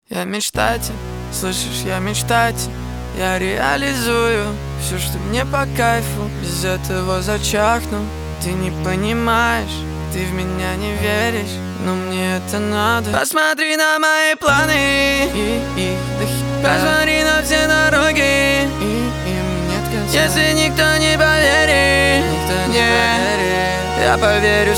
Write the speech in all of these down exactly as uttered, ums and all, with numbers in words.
Я мечтатель, слышишь, я мечтатель. Я реализую все, что мне по кайфу. Без этого зачахну. Ты не понимаешь, ты в меня не веришь, но мне это надо. Посмотри на мои планы и их до хера. Посмотри на все дороги и им нет конца. Если никто не поверит, никто не поверит, я поверю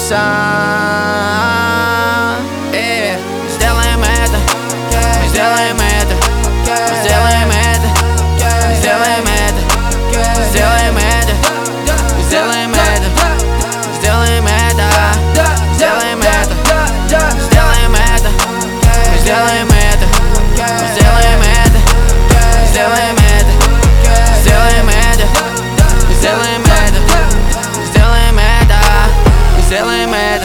сам. Эй, сделаем это, мы сделаем это, мы сделаем это, мы сделаем это, мы сделаем это, мы сделаем это, сделаем это, сделаем это, сделаем это, мы сделаем это, мы сделаем это, сделаем это, сделаем это, сделаем это, сделаем это, сделаем это.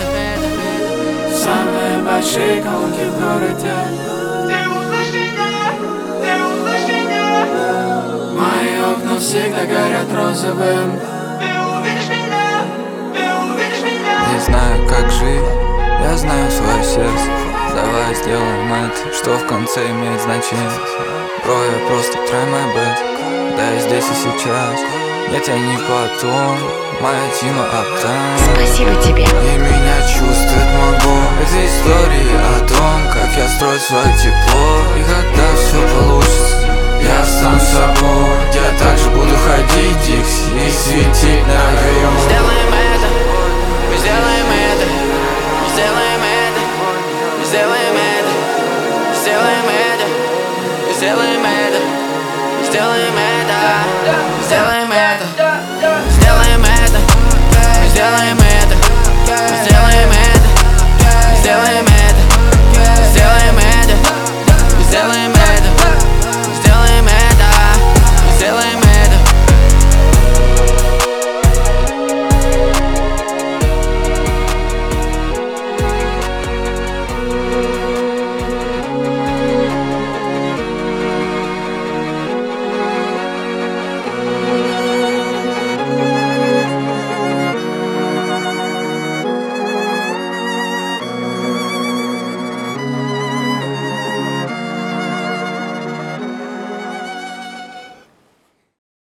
Самые большие гонки в городе. Ты услышь меня, ты услышь меня. Мои окна всегда горят розовым. Ты увидишь меня, ты увидишь меня. Не знаю, как жить, я знаю свое сердце. Давай сделаем это, что в конце имеет значение. Бро, я просто try my best, да я здесь и сейчас. Я тебя не потом, моя Тима Аптан. Спасибо тебе. И меня чувствует мой бог. Это истории о том, как я строю свое тепло. И когда все получится, я останусь собой. Я также буду ходить дикси и светить на район. Сделаем это, мы сделаем это, мы сделаем это, мы сделаем это, сделаем это, мы сделаем это, сделаем это, сделаем это, сделаем это, сделаем это.